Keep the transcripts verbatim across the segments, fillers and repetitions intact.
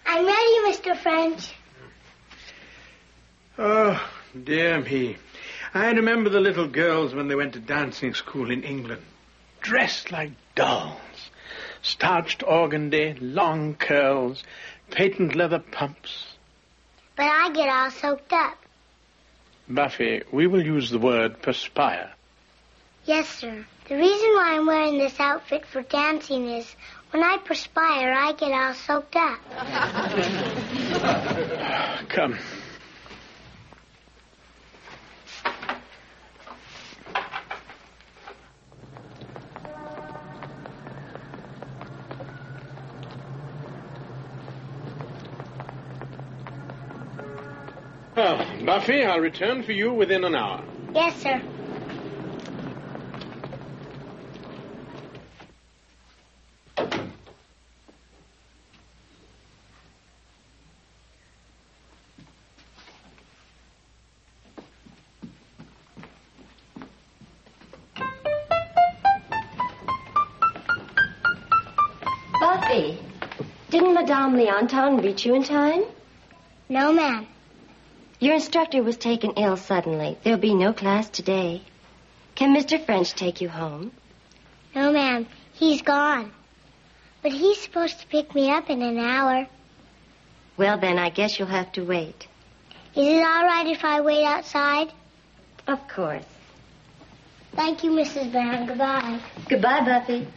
I'm ready, Mister French. Oh, dear me. I remember the little girls when they went to dancing school in England. Dressed like dolls. Starched organdy, long curls, patent leather pumps. But I get all soaked up. Buffy, we will use the word perspire. Yes, sir. The reason why I'm wearing this outfit for dancing is when I perspire, I get all soaked up. Come. Well, Buffy, I'll return for you within an hour. Yes, sir. Buffy, didn't Madame Leonton reach you in time? No, ma'am. Your instructor was taken ill suddenly. There'll be no class today. Can Mister French take you home? No, ma'am. He's gone. But he's supposed to pick me up in an hour. Well, then, I guess you'll have to wait. Is it all right if I wait outside? Of course. Thank you, Missus Brown. Goodbye. Goodbye, Buffy.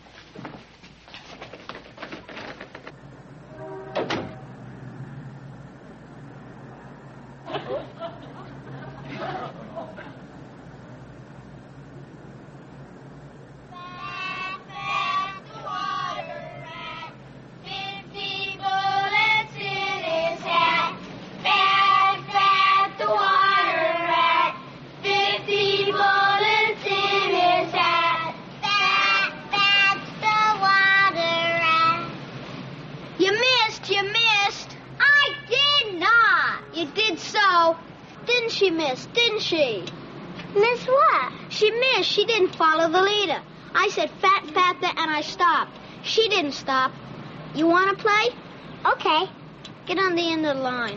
She didn't follow the leader. I said fat, fatter, and I stopped. She didn't stop. You want to play? Okay. Get on the end of the line.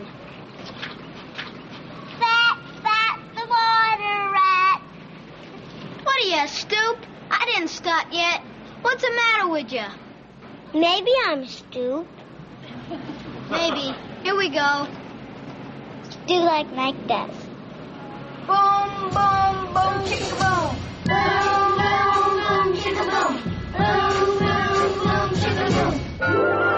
Fat, fat, the water rat. What are you, a stoop? I didn't start yet. What's the matter with you? Maybe I'm a stoop. Maybe. Here we go. Do like Mike does. Boom, boom, boom, chicka boom. Boom, boom, boom, chicka boom. Boom, boom, boom, chicka boom.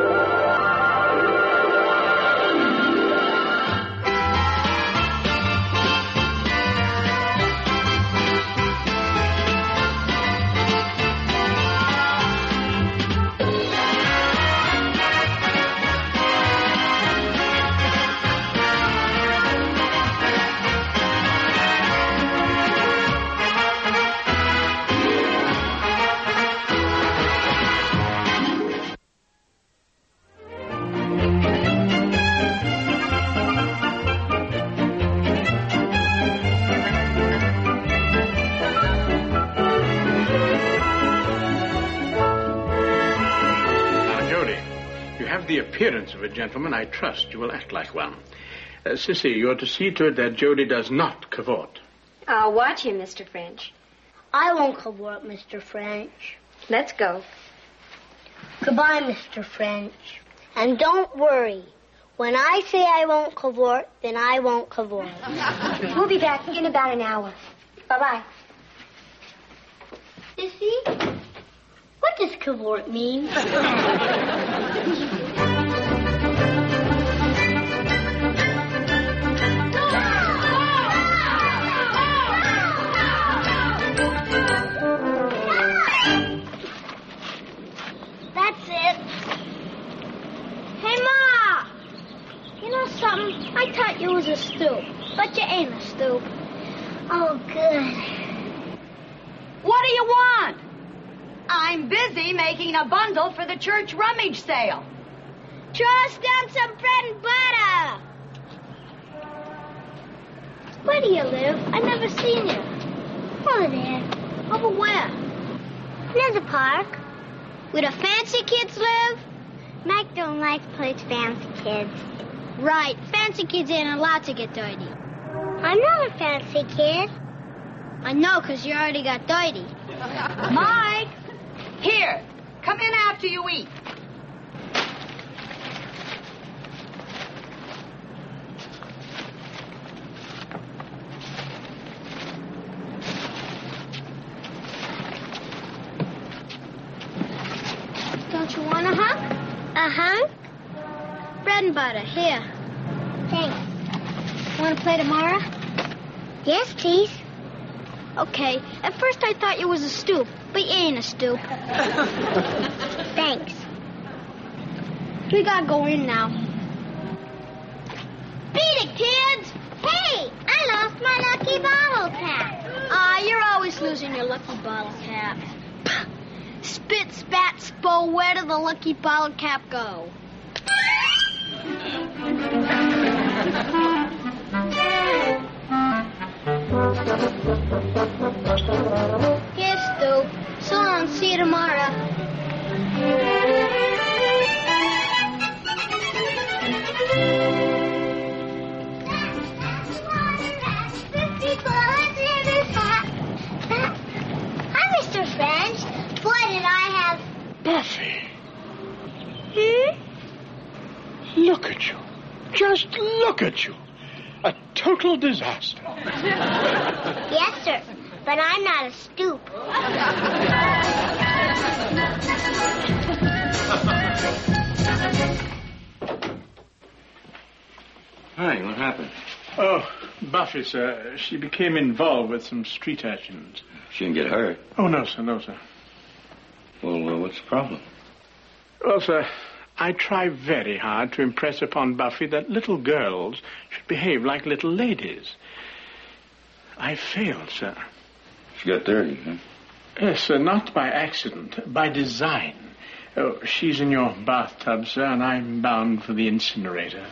The appearance of a gentleman, I trust you will act like one. Uh, Sissy, you're to see to it that Jody does not cavort. I'll watch him, Mister French. I won't cavort, Mister French. Let's go. Goodbye, Mister French. And don't worry. When I say I won't cavort, then I won't cavort. We'll be back in about an hour. Bye-bye. Sissy, what does cavort mean? Something. I thought you was a stoop, but you ain't a stoop. Oh, good. What do you want? I'm busy making a bundle for the church rummage sale. Trust on some bread and butter. Where do you live? I've never seen you. Over there. Over where? Near the park. Where the fancy kids live? Mac, don't like to play with fancy kids. Right. Fancy kids ain't allowed to get dirty. I'm not a fancy kid. I know, because you already got dirty. Mike! Here, come in after you eat. Don't you want a hunk? A hunk? Bread and butter. Here. Thanks. Want to play tomorrow? Yes, please. Okay. At first I thought you was a stoop, but you ain't a stoop. Thanks. We gotta go in now. Beat it, kids! Hey, I lost my lucky bottle cap. Ah, uh, you're always losing your lucky bottle cap. Spit, spat, spo, where did the lucky bottle cap go? Here, Stu. So long. See you tomorrow. Hi, Mister French. Boy, did I have... Buffy. Hmm? Look at you. Just look at you. A total disaster. Yes, sir. But I'm not a stoop. Hi, what happened? Oh, Buffy, sir. She became involved with some street urchins. She didn't get hurt. Oh, no, sir, no, sir. Well, uh, what's the problem? Well, sir, I try very hard to impress upon Buffy that little girls should behave like little ladies. I failed, sir. She got dirty, huh? Yes, sir, not by accident, by design. Oh, she's in your bathtub, sir, and I'm bound for the incinerator.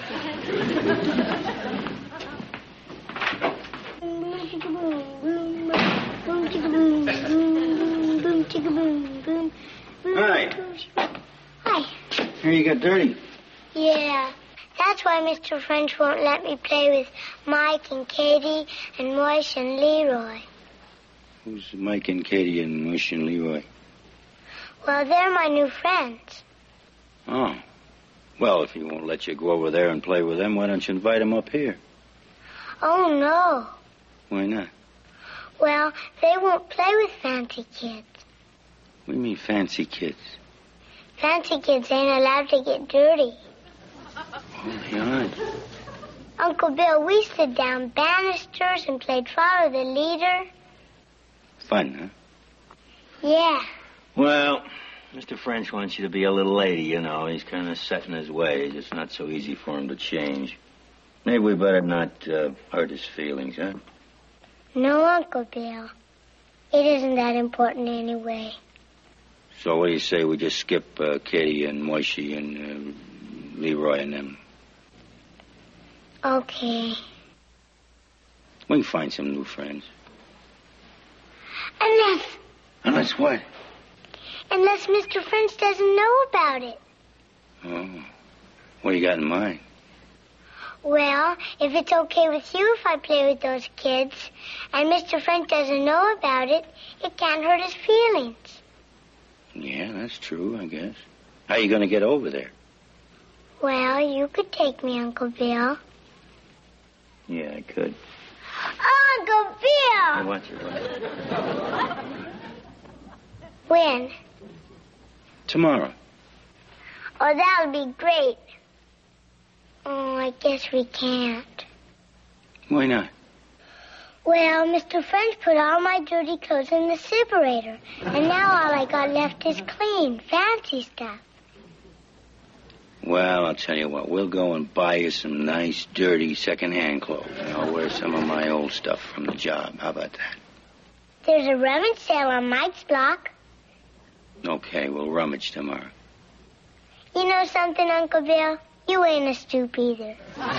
Hi. Hi. Here you got dirty. Yeah. That's why Mister French won't let me play with Mike and Katie and Moish and Leroy. Who's Mike and Katie and Mush and Leroy? Well, they're my new friends. Oh. Well, if he won't let you go over there and play with them, why don't you invite them up here? Oh, no. Why not? Well, they won't play with fancy kids. What do you mean, fancy kids? Fancy kids ain't allowed to get dirty. Holy on. Uncle Bill, we slid down banisters and played Follow the Leader. Fun, huh? Yeah. Well, Mister French wants you to be a little lady, you know. He's kind of set in his ways. It's not so easy for him to change. Maybe we better not uh, hurt his feelings, huh? No, Uncle Bill. It isn't that important anyway. So what do you say we just skip uh, Katie and Moishy and uh, Leroy and them? Okay. We can find some new friends. Unless... Unless what? Unless Mister French doesn't know about it. Oh. What do you got in mind? Well, if it's okay with you if I play with those kids, and Mister French doesn't know about it, it can't hurt his feelings. Yeah, that's true, I guess. How are you going to get over there? Well, you could take me, Uncle Bill. Yeah, I could. Uncle Bill! I want you, right? When? Tomorrow. Oh, that'll be great. Oh, I guess we can't. Why not? Well, Mister French put all my dirty clothes in the Siberator, and now all I got left is clean, fancy stuff. Well, I'll tell you what. We'll go and buy you some nice, dirty, second-hand clothes. And I'll wear some of my old stuff from the job. How about that? There's a rummage sale on Mike's block. Okay, we'll rummage tomorrow. You know something, Uncle Bill? You ain't a stoop either.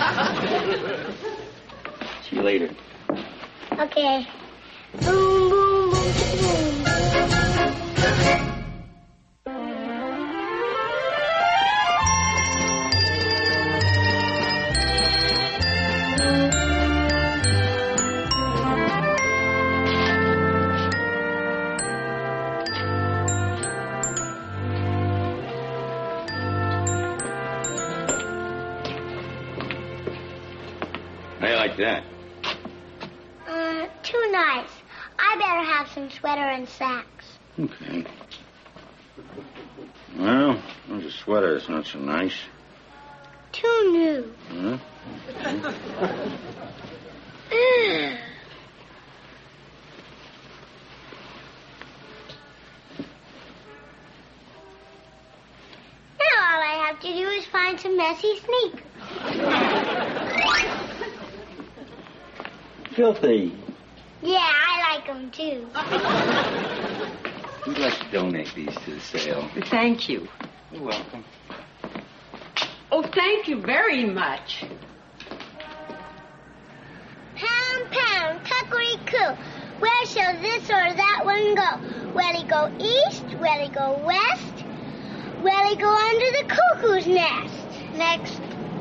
See you later. Okay. Boom, boom, boom, boom. like that? Uh, too nice. I better have some sweater and sacks. Okay. Well, there's a sweater that's not so nice. Too new. Huh? Ugh. Now all I have to do is find some messy sneakers. Filthy. Yeah, I like them too. We'd like to donate these to the sale. Thank you. You're welcome. Oh, thank you very much. Pound, pound, cuckoo-coo. Where shall this or that one go? Will he go east? Will he go west? Will he go under the cuckoo's nest? Next.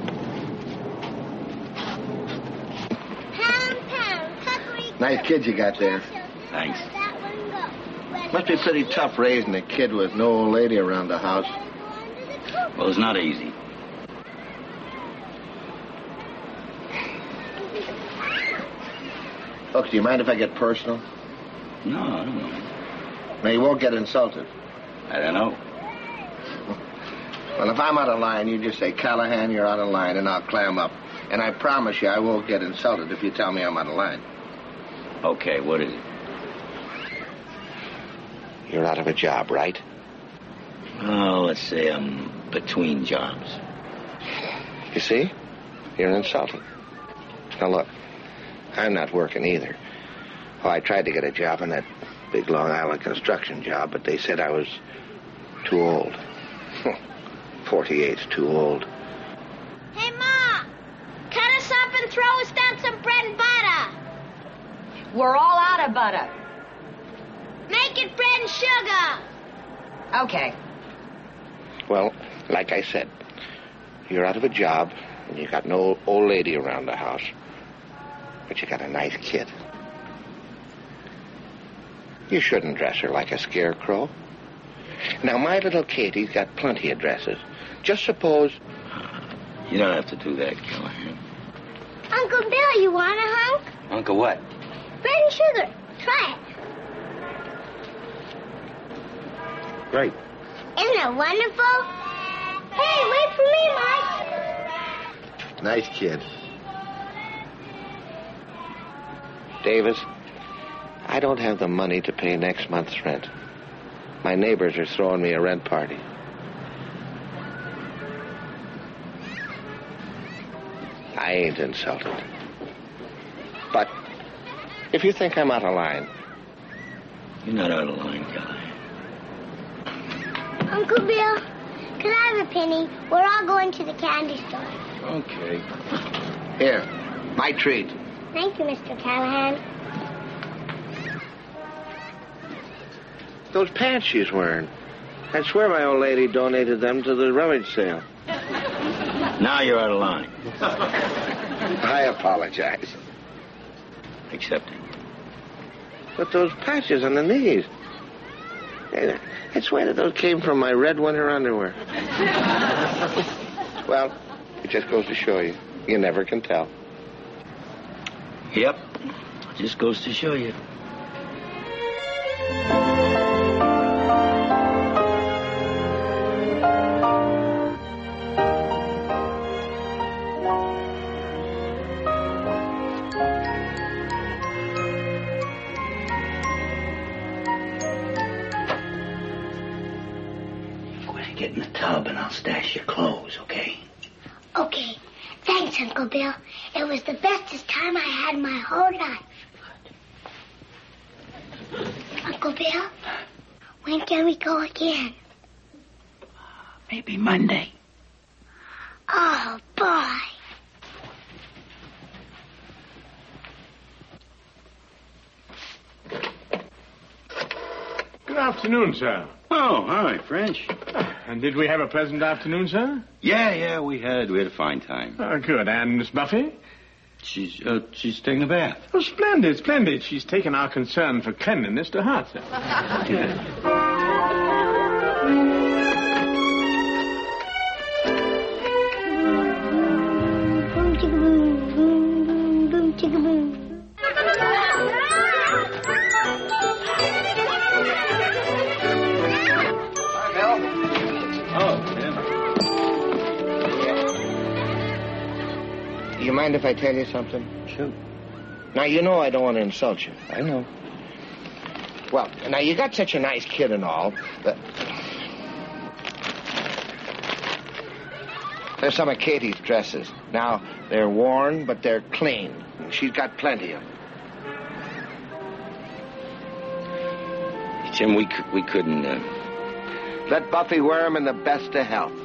Pound, pound, cuckoo-coo. Nice kid you got there. Thanks. Must be pretty tough raising a kid with no old lady around the house. Well, it's not easy. Look, do you mind if I get personal? No, I don't know. Now, you won't get insulted. I don't know. Well, if I'm out of line, you just say, Callahan, you're out of line, and I'll clam up. And I promise you I won't get insulted if you tell me I'm out of line. Okay, what is it? You're out of a job, right? Oh, let's say I'm between jobs. You see? You're insulted. Now, look, I'm not working either. Oh, I tried to get a job in that big Long Island construction job, but they said I was too old. forty-eight's too old. Hey, Ma! Cut us up and throw us down some bread and butter. We're all out of butter. Make it bread and sugar. Okay. Well, like I said, you're out of a job, and you got no old lady around the house. But you got a nice kid. You shouldn't dress her like a scarecrow. Now, my little Katie's got plenty of dresses. Just suppose... You don't have to do that, Callahan. Uncle Bill, you want a hunk? Uncle what? Bread and sugar. Try it. Great. Isn't it wonderful? Hey, wait for me, Mike. Nice kid. Davis, I don't have the money to pay next month's rent. My neighbors are throwing me a rent party. I ain't insulted. But if you think I'm out of line... You're not out of line, Callahan. Uncle Bill, can I have a penny? We're all going to the candy store. Okay. Here, my treat. Thank you, Mister Callahan. Those pants she's wearing. I swear my old lady donated them to the rummage sale. Now you're out of line. I apologize. Accepting. But those patches on the knees. I swear that those came from my red winter underwear. Well, it just goes to show you. You never can tell. Yep. Just goes to show you. Get in the tub and I'll stash your clothes, okay? Okay. Thanks, Uncle Bill. It was the bestest time I had my whole life. Uncle Bill, when can we go again? Maybe Monday. Oh, boy. Good afternoon, sir. Oh, hi, French. And did we have a pleasant afternoon, sir? Yeah, yeah, we had. We had a fine time. Oh, good. And Miss Buffy? She's, uh, she's taking a bath. Oh, splendid, splendid. She's taken our concern for cleanliness to heart, sir. Do you mind if I tell you something? Shoot. Now, you know I don't want to insult you. I know. Well, now, you got such a nice kid and all, but... There's some of Katie's dresses. Now, they're worn, but they're clean. She's got plenty of them. Jim, we, c- we couldn't... Uh... Let Buffy wear them in the best of health.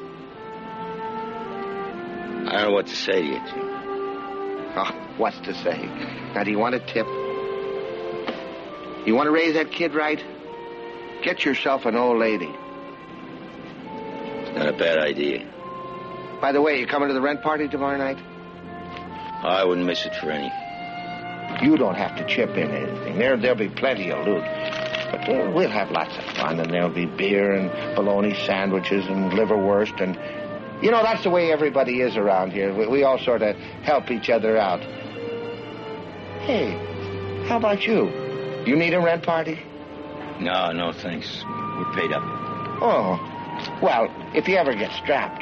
I don't know what to say to you, Jim. Oh, what's to say? Now, do you want a tip? You want to raise that kid right? Get yourself an old lady. It's not a bad idea. By the way, you coming to the rent party tomorrow night? I wouldn't miss it for any. You don't have to chip in anything. There, there'll be plenty of loot. But uh, we'll have lots of fun, and there'll be beer and bologna sandwiches and liverwurst, and... You know, that's the way everybody is around here. We, we all sort of help each other out. Hey, how about you? You need a rent party? No, no, thanks. We're paid up. Oh, well, if you ever get strapped.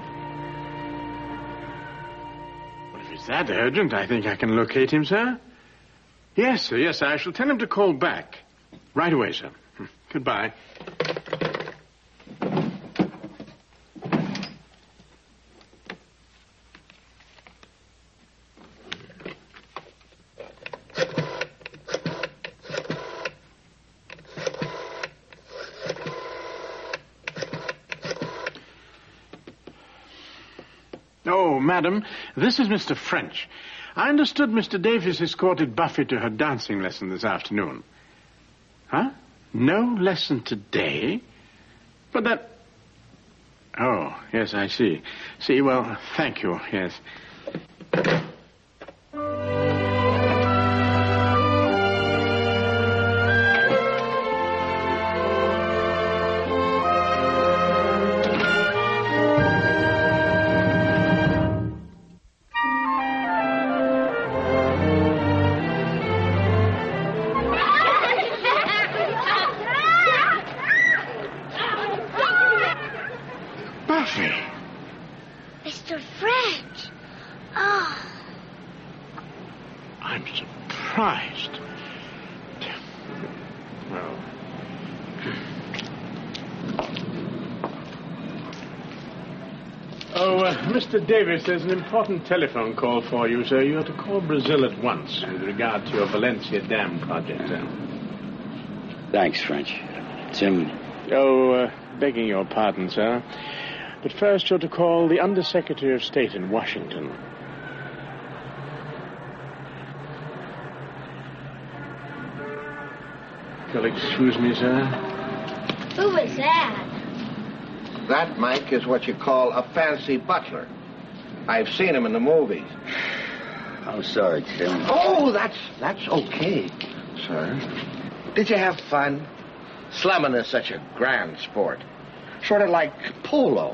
Well, if it's that urgent, I think I can locate him, sir. Yes, sir, yes, sir. I shall tell him to call back. Right away, sir. Goodbye. Oh, madam, this is Mister French. I understood Mister Davis escorted Buffy to her dancing lesson this afternoon. Huh? No lesson today? But that... Oh, yes, I see. See, well, thank you, yes. Mister French. Oh. I'm surprised. Well. Oh, uh, Mister Davis, there's an important telephone call for you, sir. You have to call Brazil at once with regard to your Valencia Dam project, sir. Thanks, French. Jim. Oh, uh, begging your pardon, sir. But first you're to call the Undersecretary of State in Washington. You'll excuse me, sir? Who was that? That, Mike, is what you call a fancy butler. I've seen him in the movies. I'm sorry, Tim. Oh, that's that's okay, sir. Did you have fun? Slumming is such a grand sport. Sort of like polo.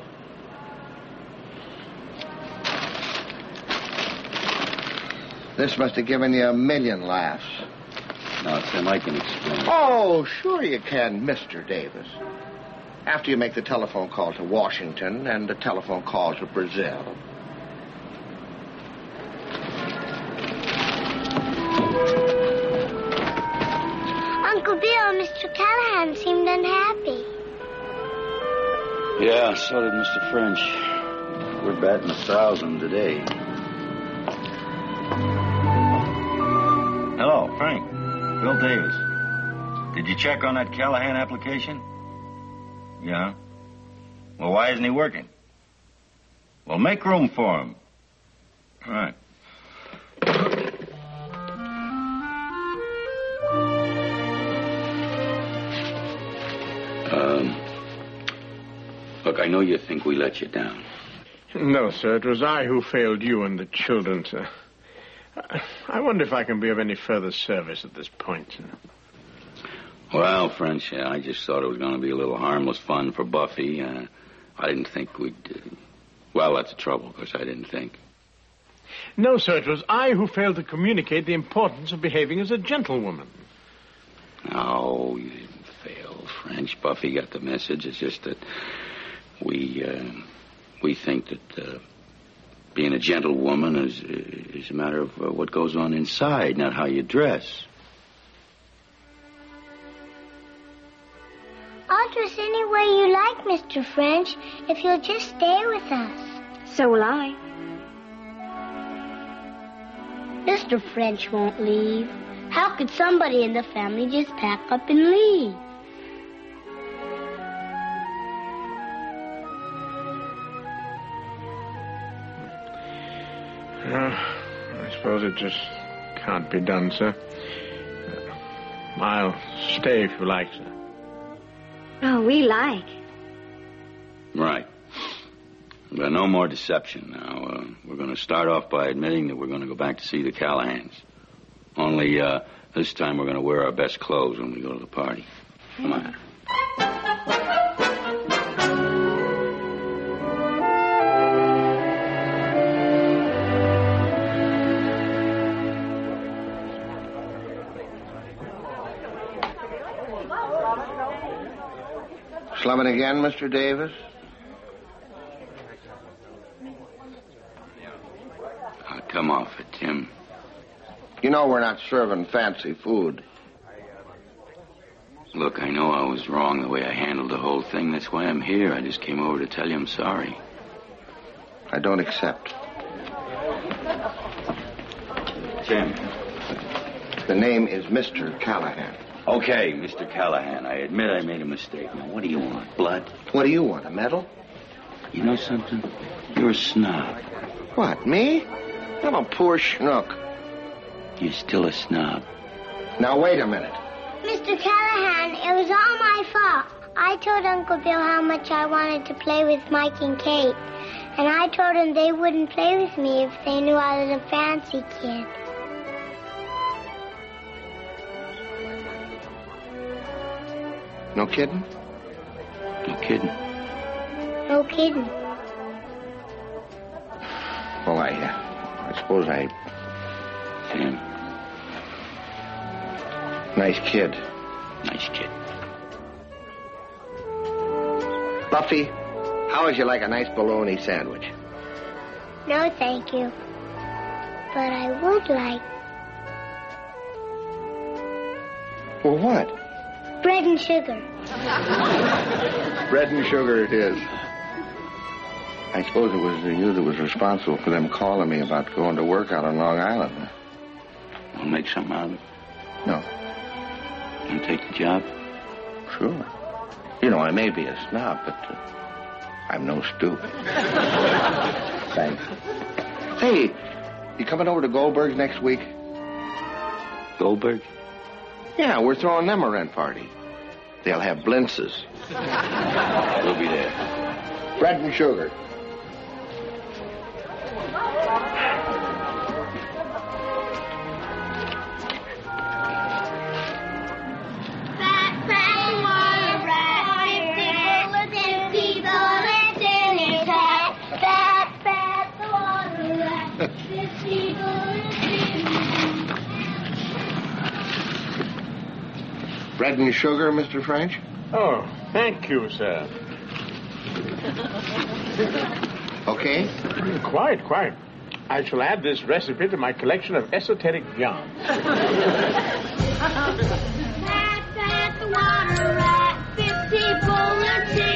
This must have given you a million laughs. No, Tim, I can explain. Oh, sure you can, Mister Davis. After you make the telephone call to Washington and the telephone call to Brazil. Uncle Bill and Mister Callahan seemed unhappy. Yeah, so did Mister French. We're batting a thousand today. Hello, Frank. Bill Davis. Did you check on that Callahan application? Yeah. Well, why isn't he working? Well, make room for him. All right. Um, look, I know you think we let you down. No, sir. It was I who failed you and the children, sir. I wonder if I can be of any further service at this point, sir. Well, French, yeah, I just thought it was going to be a little harmless fun for Buffy. Uh, I didn't think we'd... Uh, well, that's the trouble, because I didn't think. No, sir, it was I who failed to communicate the importance of behaving as a gentlewoman. No, you didn't fail, French. Buffy got the message. It's just that we, uh, we think that, uh, Being a gentlewoman is, is a matter of uh, what goes on inside, not how you dress. I'll dress any way you like, Mister French, if you'll just stay with us. So will I. Mister French won't leave. How could somebody in the family just pack up and leave? Uh, I suppose it just can't be done, sir. Uh, I'll stay if you like, sir. Oh, we like. Right. But no more deception now. Uh, we're going to start off by admitting that we're going to go back to see the Callahans. Only uh, this time we're going to wear our best clothes when we go to the party. Come on. Slumming again, Mister Davis? Oh, come off it, Tim. You know we're not serving fancy food. Look, I know I was wrong the way I handled the whole thing. That's why I'm here. I just came over to tell you I'm sorry. I don't accept. Tim. The name is Mister Callahan. Okay, Mister Callahan, I admit I made a mistake. Now, what do you want? Blood? What do you want, a medal? You know something? You're a snob. What, me? I'm a poor schnook. You're still a snob. Now, wait a minute. Mister Callahan, it was all my fault. I told Uncle Bill how much I wanted to play with Mike and Kate. And I told them they wouldn't play with me if they knew I was a fancy kid. No kidding? No kidding. No kidding. Well, I, uh, I suppose I... Tim. Nice kid. Nice kid. Buffy, how would you like a nice bologna sandwich? No, thank you. But I would like... Well, what? Bread and sugar. Bread and sugar it is. I suppose it was you that was responsible for them calling me about going to work out on Long Island. Want to make something out of it? No. Want to take the job? Sure. You know, I may be a snob, but uh, I'm no stoop. Thanks. Hey, you coming over to Goldberg's next week? Goldberg? Yeah, we're throwing them a rent party. They'll have blintzes. We'll be there. Bread and sugar. Bread and sugar, Mister French? Oh, thank you, sir. Okay? Quite, quite. I shall add this recipe to my collection of esoteric yarns. Pat, pat the water rat, fifty bullets in